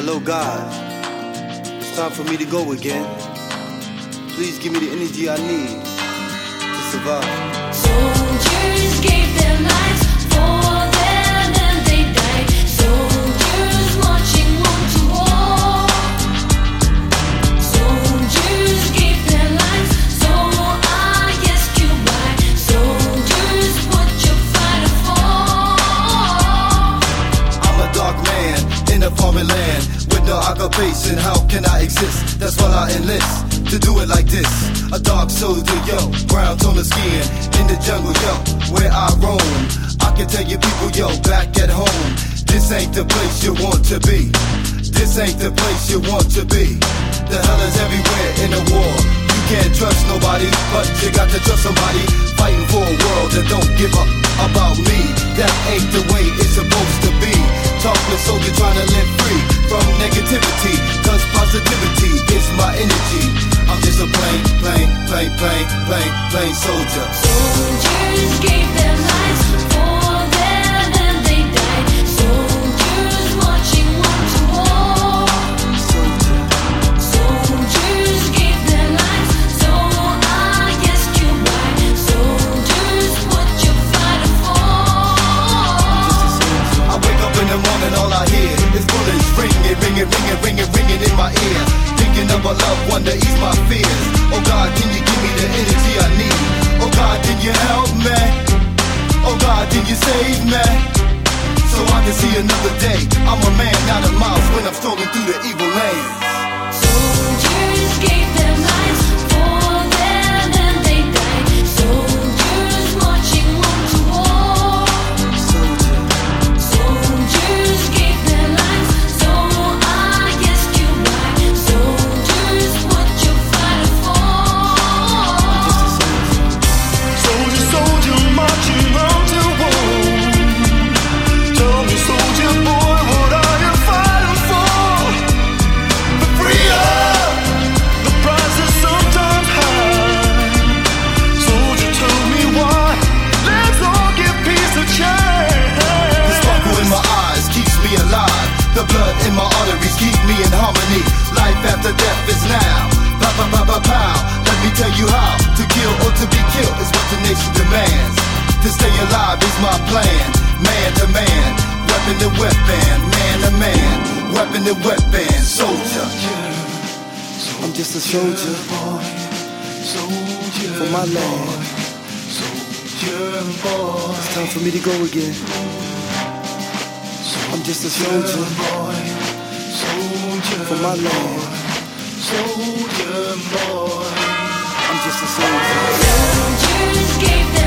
Hello God, it's time for me to go again. Please give me the energy I need to survive. Soldiers gave their lives for them and they died. Soldiers marching on to war. Soldiers gave their lives, so I ask you why. Soldiers, what you fighting for? I'm a dark man in a foreign land with no occupation. How can I exist? That's why I enlist to do it like this. A dark soldier, yo, brown tone of skin in the jungle, yo, where I roam. I can tell you people, yo, back at home, this ain't the place you want to be. This ain't the place you want to be. The hell is everywhere in the war. You can't trust nobody, but you got to trust somebody. Fighting for a world that don't give up about me. That ain't the way it's supposed to be. Talkless soldier trying to live free from negativity, cause positivity is my energy. I'm just a plain soldier. Soldiers gave their lives for them and they died. Soldiers marching on to war. Soldiers gave their lives, so I ask you why. Soldiers, what you fighting for? I wake up in the morning, all I hear is bullets ringing in my ear. Thinking of a loved one to ease my fears. Oh God, can you give me the energy I need? Oh God, can you help me? Oh God, can you save me? So I can see another day. I'm a man, not a mouse, when I'm strolling through the evil lanes. Soldiers gave their lives for them and they died. Soldiers marching on to war. Soldiers gave their lives, so I ask you why. Soldiers, what you fighting for? Soldier, soldier, marching on to war. Tell me, soldier boy, what are you fighting for? For freedom, the price is sometimes high. Soldier, tell me why. Let's all give peace a chance. The sparkle in my eyes keeps me alive. The blood in my arteries keep me in harmony. Life after death is now. Pow, pow, pow, pow, pow. Let me tell you how. To kill or to be killed is what the nation demands. To stay alive is my plan. Man to man, weapon to weapon. Man to man, weapon to weapon. Soldier. I'm just a soldier for my land. It's time for me to go again. I'm just a soldier for my land. I'm just a soldier. Soldiers gave their